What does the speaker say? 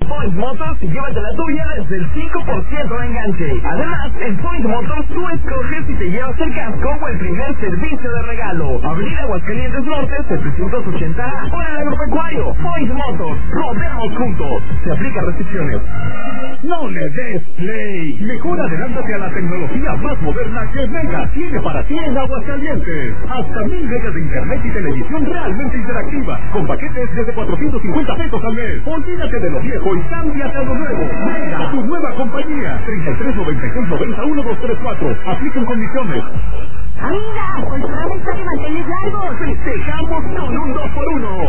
Point Motors y llévate la tuya desde el 5% de enganche. Además, en Point Motors tú escoges si te llevas el casco o el primer servicio de regalo. Avenida Aguascalientes Norte, 780A. O en el agropecuario. Point Motors. Rodemos juntos. Se aplica restricciones. No le des play. Mejor adelántate a la tecnología más moderna que Mega tiene para ti en Aguascalientes. Hasta 1000 megas de internet y televisión realmente interactiva, con paquetes desde 450 pesos al mes. Olvídate de lo viejo y cámbiate a lo nuevo. Mega, tu nueva compañía. 33 96 90 1234. Aplican condiciones. Amiga, compramos para manteles largos. Festejamos con un 2x1.